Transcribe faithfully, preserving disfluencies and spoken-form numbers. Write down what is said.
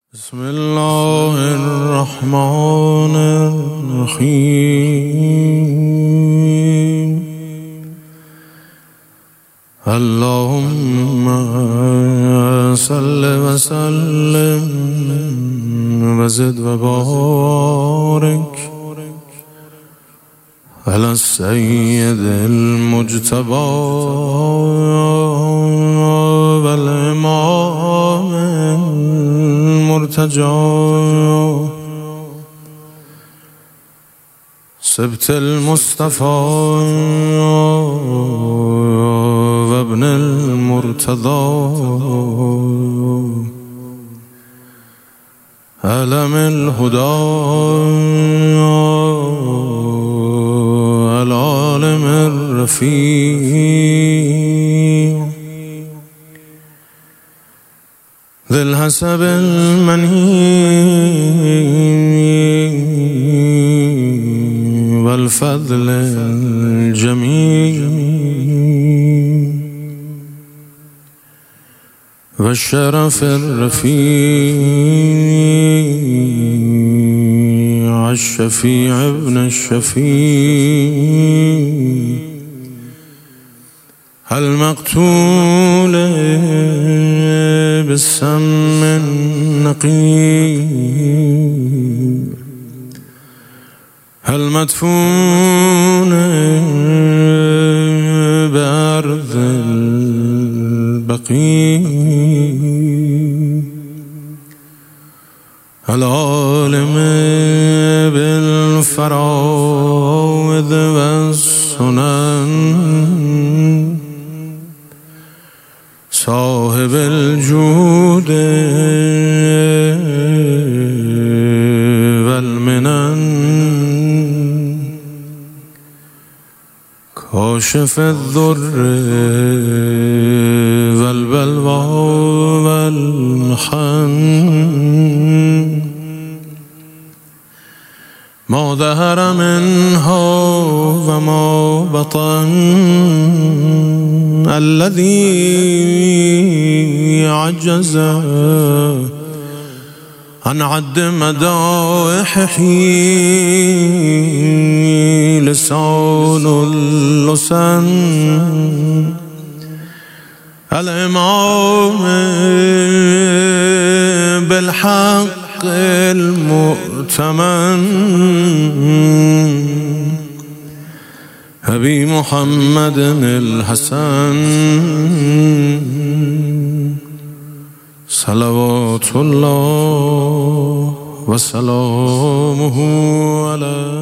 بسم الله الرحمن الرحيم. اللهم صل وسلم وزد وبارك على السيد المجتبى والإمام المرتجى سبت المصطفى وابن المرتضى علم الهدى العالم الرفيع ذي الحسب المنيع والفضل الجميل والشرف الرفيع الشفيع ابن الشفيع المقتول بالسم النقي المدفون بأرض البقيع العالم بالفرائض والسنن صاحب الجود والمنن كاشف الضر والبلوى والمحن ما ظهر منها وما بطن الذي عجز عن عد مدائحه لسان اللسان الإمام بالحق المؤتمن أبي محمد الحسن صلوات الله وسلامه عليه.